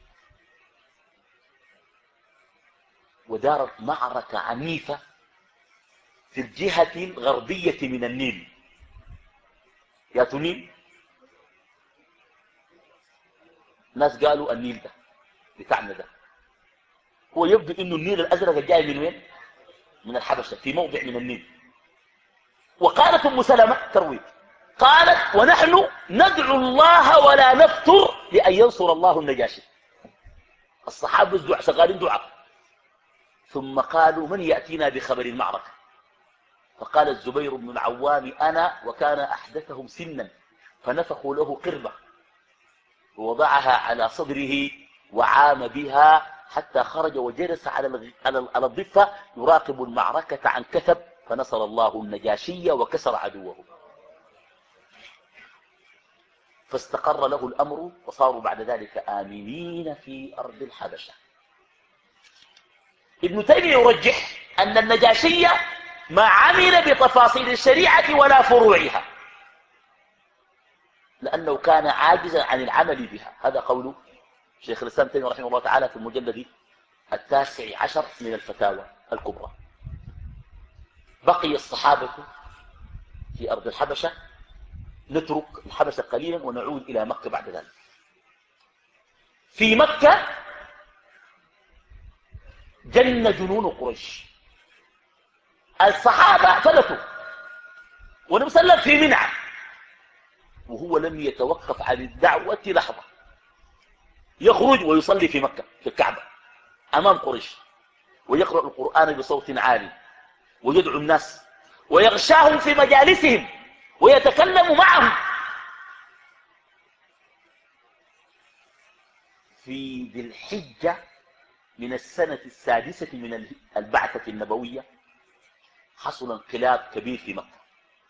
ودارت معركة عنيفة في الجهة الغربية من النيل. يا تنين ناس قالوا النيل ده بتاعنا ده، هو يبدو انه النيل الازرق الجاي من وين؟ من الحبشة، في موضع من النيل. وقالت ام سلمة تروي قالت ونحن ندعو الله ولا نفتر لأن ينصر الله النجاشي. الصحابة دعاء شغالين دعاء. ثم قالوا من يأتينا بخبر المعركة؟ فقال الزبير بن العوام أنا، وكان أحدثهم سنا، فنفخوا له قربة ووضعها على صدره وعام بها حتى خرج وجلس على على الضفة يراقب المعركة عن كثب، فنصر الله النجاشي وكسر عدوه. فاستقر له الأمر وصاروا بعد ذلك آمنين في أرض الحبشة. ابن تيمية يرجح أن النجاشي ما عمل بتفاصيل الشريعة ولا فروعها، لأنه كان عاجزا عن العمل بها. هذا قول شيخ الإسلام تيمية رحمه الله تعالى في المجلد التاسع عشر من الفتاوى الكبرى. بقي الصحابة في أرض الحبشة، نترك الحبشة قليلا ونعود إلى مكة بعد ذلك. في مكة جن جنون قريش، الصحابة فلتوا والنبي صلى الله عليه وسلم في منع، وهو لم يتوقف عن الدعوة لحظة، يخرج ويصلي في مكة في الكعبة أمام قريش، ويقرأ القرآن بصوت عالي، ويدعو الناس، ويغشاهم في مجالسهم، ويتكلم معهم. في ذي الحجة من السنة السادسة من البعثة النبوية حصل انقلاب كبير في مكة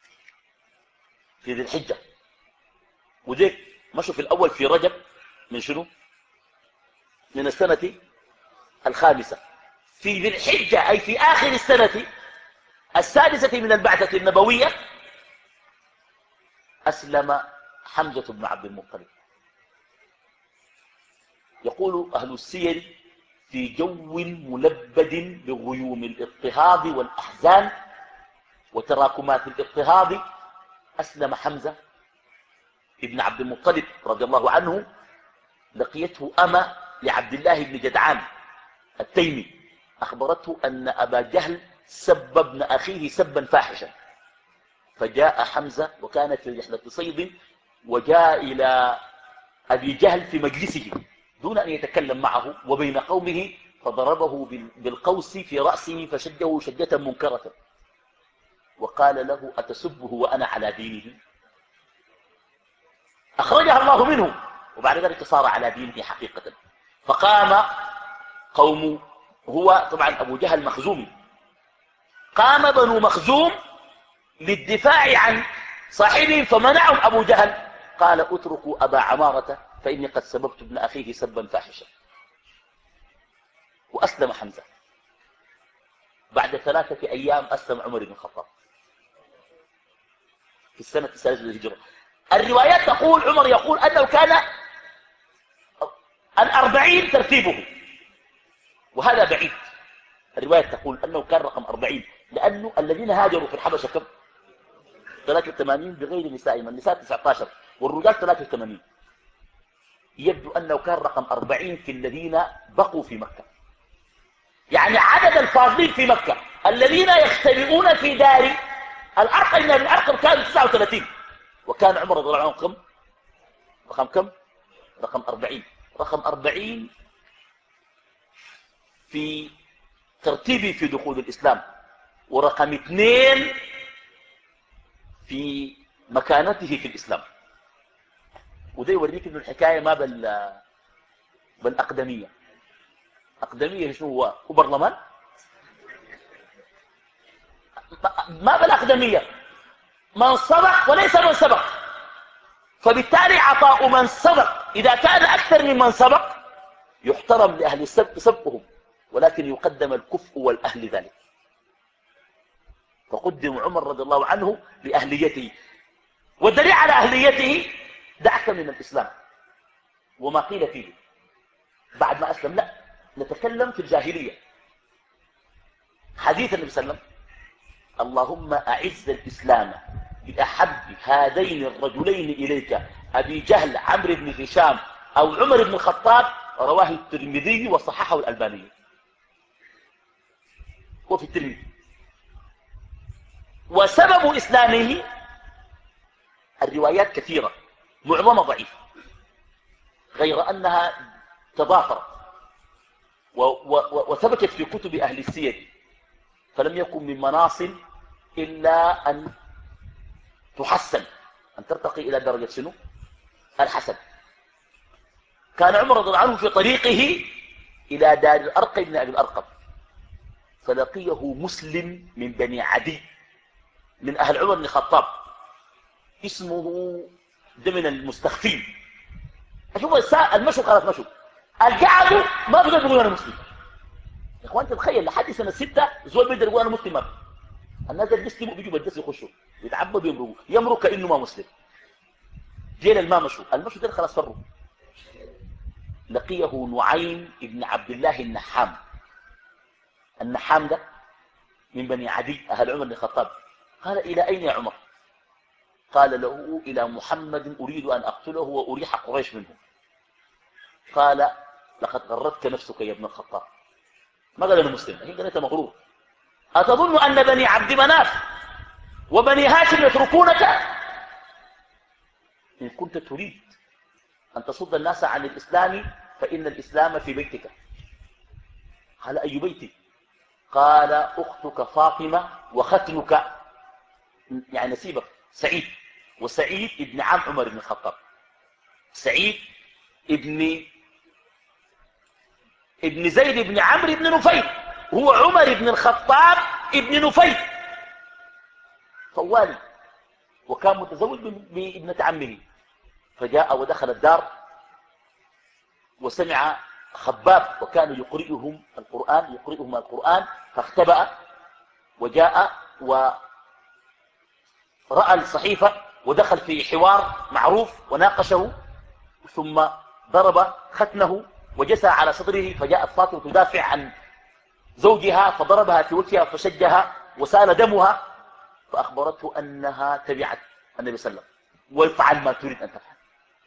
في ذي الحجة، وذيك مشوا في الأول في رجب من شنو؟ من السنة الخامسة. في ذي الحجة أي في آخر السنة السادسة من البعثة النبوية أسلم حمزة بن عبد المطلب. يقول أهل السير في جو ملبد بغيوم الاضطهاد والأحزان وتراكمات الاضطهاد أسلم حمزة ابن عبد المطلب رضي الله عنه. لقيته أمة لعبد الله بن جدعان التيمي، أخبرته أن أبا جهل سب ابن أخيه سبا فاحشا، فجاء حمزة وكان في رحلة صيد، وجاء إلى أبي جهل في مجلسه دون أن يتكلم معه وبين قومه، فضربه بالقوس في رأسه فشده شدة منكرة، وقال له أتسبه وأنا على دينه؟ أخرجها الله منه، وبعد ذلك صار على دينه حقيقة. فقام قوم، هو طبعا أبو جهل مخزومي، قام بنو مخزوم للدفاع عن صاحبهم فمنعهم أبو جهل، قال اتركوا أبا عمارة فإني قد سببت ابن أخيه سبا فاحشا. وأسلم حمزة. بعد ثلاثة أيام أسلم عمر بن الخطاب في السنة الثالثة للهجرة. الروايات تقول عمر يقول أنه كان الأربعين ترتيبه، وهذا بعيد. الرواية تقول أنه كان رقم أربعين، لأنه الذين هاجروا في الحبشة كم؟ ثلاثة وثمانين بغير نسائهم، النساء تسعة عشر والرجال ثلاثة وثمانين. يبدو أنه كان رقم أربعين في الذين بقوا في مكة، يعني عدد الفاضلين في مكة الذين يختبئون في دار الأرقم من الأرقم كانوا تسعة وثلاثين، وكان عمر رضي الله عنه كم؟ رقم كم؟ رقم أربعين. رقم أربعين في ترتيبه في دخول الإسلام، ورقم اثنين في مكانته في الإسلام. وده يوريك إنه الحكاية ما بال بالأقدمية. أقدمية شنو هو؟ هو برلمان؟ ما بالأقدمية، من سبق وليس من سبق. فبالتالي عطاء من سبق إذا كان أكثر من من سبق يحترم لأهل السبق سبقهم، ولكن يقدم الكفء والأهل ذلك. فقدم عمر رضي الله عنه لأهليته، والدليل على أهليته دعك من الإسلام وما قيل فيه بعد ما أسلم. لا، نتكلم في الجاهلية. حديث النبي صلى الله عليه وسلم: اللهم أعز الإسلام بأحب هذين الرجلين إليك، أبي جهل عمرو بن هشام أو عمر بن الخطاب، رواه الترمذي وصححه الألباني. هو في الترمذي. وسبب إسلامه الروايات كثيرة معظمها ضعيف، غير أنها تضافرت وثبتت في كتب أهل السير، فلم يكن من مناصب إلا أن تحسن، أن ترتقي إلى درجة شنو؟ الحسن. كان عمر رضي الله عنه في طريقه إلى دار الأرقم بن أبي الأرقم، فلقيه مسلم من بني عدي من أهل عمر بن الخطاب، اسمه ده من المستخفين. أشوف الساعة المشوا قالت مشوا، القعدوا ما بقدر يقول أنا مسلم. يا اخوان تتخيل لحد سنة ستة زول بيقدر يقول أنا مسلم ما. الناس اللي بيسلموا بيجوا بالدس يخشوا يتعبوا بيمرقوا يمروا كأنه ما مسلم. جيل الما مشوا المشوا ده خلاص فروا. لقيه نعيم ابن عبد الله النحام النحام ده من بني عدي أهل عمر بن الخطاب. قال إلى أين يا عمر؟ قال له إلى محمد أريد أن أقتله وأريح قريش منه. قال لقد غرتك نفسك يا ابن الخطاب. ما قال أنا مسلم، هي قالت مغرور. أتظن أن بني عبد مناف وبني هاشم يتركونك؟ إن كنت تريد أن تصد الناس عن الإسلام فإن الإسلام في بيتك. قال أي بيتي؟ قال أختك فاطمة وختنك يعني نسيبك سعيد، وسعيد ابن عم عمر بن الخطاب. سعيد ابن ابن زيد بن عمرو بن نفيل، هو عمر بن الخطاب ابن نفيل طوالي، وكان متزوج بابنة عمه. فجاء ودخل الدار وسمع خباب وكان يقرئهم القرآن يقرئهم القرآن فاختبأ وجاء ورأى الصحيفة ودخل في حوار معروف وناقشه، ثم ضرب ختنه وجسى على صدره. فجاءت فاطمة تدافع عن زوجها فضربها في وجهها فشجها وسال دمها، فأخبرته أنها تبعت النبي صلى الله عليه وسلم ويفعل ما تريد أن تفعل.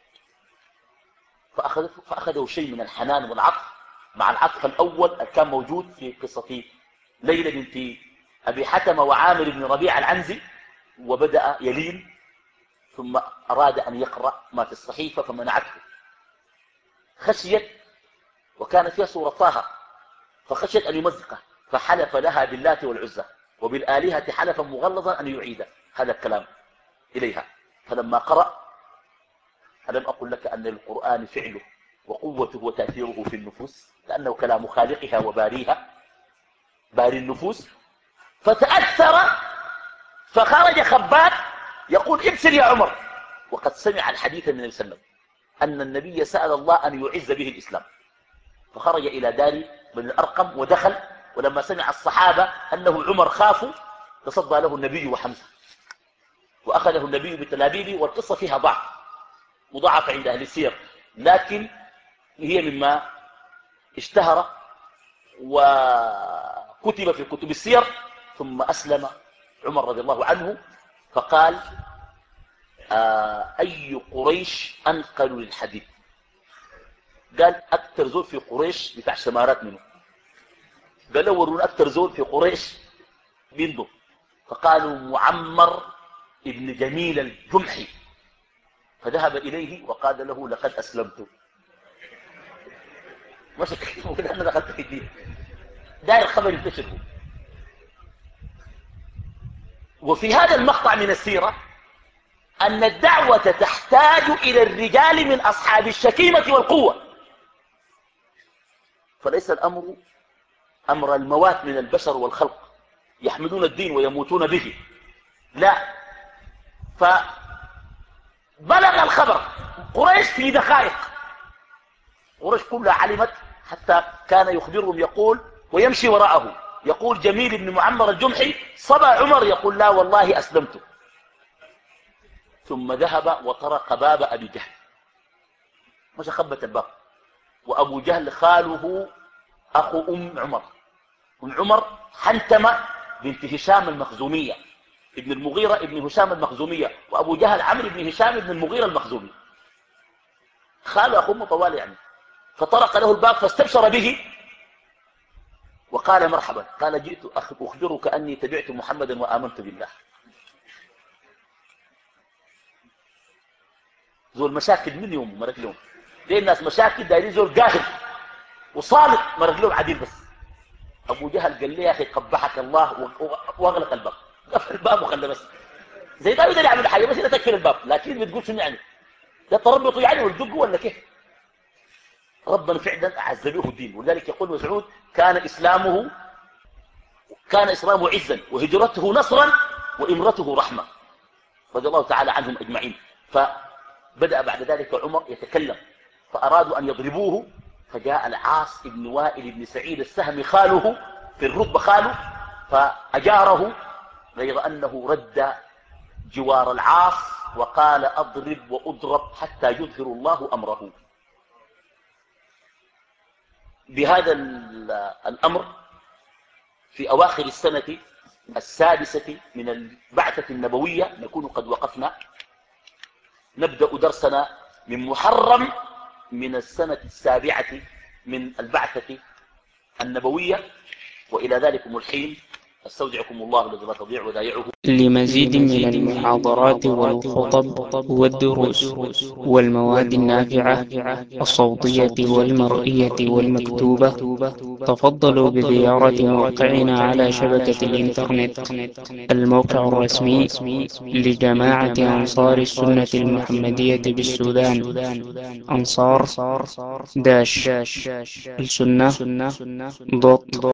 فأخذته فأخذه شيء من الحنان والعطف مع العطف الأول كان موجود في قصة ليلى بنت أبي حتم وعامر بن ربيع العنزي، وبدأ يلين ثم أراد أن يقرأ ما في الصحيفة فمنعته. خشيت وكان فيها سورة طه فخشيت أن يمزقه فحلف لها باللات والعزى وبالآلهة حلفا مغلظا أن يعيد هذا الكلام إليها. فلما قرأ: ألم أقل لك أن القرآن فعله وقوته وتأثيره في النفوس، لأنه كلام خالقها وباريها باري النفوس. فتأثر فخرج خباب يقول: ابشر يا عمر، وقد سمع الحديث من النبي صلى الله عليه وسلم أن النبي سأل الله أن يعز به الإسلام. فخرج إلى دار بن الأرقم ودخل، ولما سمع الصحابة أنه عمر خافوا تصدى له النبي وحمزة وأخذه النبي بالتلابيب. والقصة فيها ضعف مضاعف عند أهل السير، لكن هي مما اشتهر وكتب في كتب السير. ثم أسلم عمر رضي الله عنه فقال: آه أي قريش أنقل للحديث؟ قال: أكثر زول في قريش بتاع شمارات منه. قال له: ورون أكثر زول في قريش بينضم. فقالوا: معمر ابن جميل الجمحي. فذهب إليه وقال له: لقد أسلمت. ما شكيت أنا دخلت في الدين، داير الخبر ينتشره. وفي هذا المقطع من السيرة أن الدعوة تحتاج إلى الرجال من أصحاب الشكيمة والقوة، فليس الأمر أمر الموات من البشر والخلق يحملون الدين ويموتون به، لا. فبلغ الخبر قريش في دقائق، قريش كلها علمت، حتى كان يخبرهم يقول ويمشي وراءه يقول: جميل بن معمر الجمحي صبى عمر، يقول: لا والله أسلمت. ثم ذهب وطرق باب أبي جهل، مش خبت الباب، وأبو جهل خاله أخو أم عمر. أم عمر حنتمة بنت هشام المخزومية، ابن المغيرة ابن هشام المخزومية، وأبو جهل عمرو بن هشام ابن المغيرة المخزومي، خاله أخو أم طوال يعني. فطرق له الباب فاستبشر به وقال: مرحبا. قال: جئت أخبرك أني تبعت محمدا وآمنت بالله. زول مشاكل من يوم مرق لهم، دي الناس مشاكل دايرين زول قاهر وصالح مرق لهم عديل. بس أبو جهل قال لي: يا أخي قبحك الله، واغلق الباب، قفل الباب وخلى بس زي ده يقدر يعمل حاجة بس إذا تقفل الباب. لكن بتقول شنو يعني؟ ده تربطوا يعني والدق ولا كيف؟ ربنا فعلا أعز به الدين. ولذلك يقول مسعود: كان إسلامه كان إسلامه عزا وهجرته نصرا وإمرته رحمة، رضي الله تعالى عنهم أجمعين. فبدأ بعد ذلك عمر يتكلم، فأرادوا أن يضربوه، فجاء العاص بن وائل بن سعيد السهمي خاله في الرتبة خاله فأجاره، غير أنه رد جوار العاص وقال: أضرب وأضرب حتى يظهر الله أمره. بهذا الأمر في أواخر السنة السادسة من البعثة النبوية نكون قد وقفنا نبدأ درسنا من محرم من السنة السابعة من البعثة النبوية. وإلى ذلكم الحين استودعكم الله الذي لا تضيع ودائعه. لمزيد من المحاضرات والخطب والدروس والمواد النافعة الصوتية والمرئية والمكتوبة، تفضلوا بزيارة موقعنا على شبكة الإنترنت. الموقع الرسمي لجماعة أنصار السنة المحمدية بالسودان، أنصار داش السنة دوت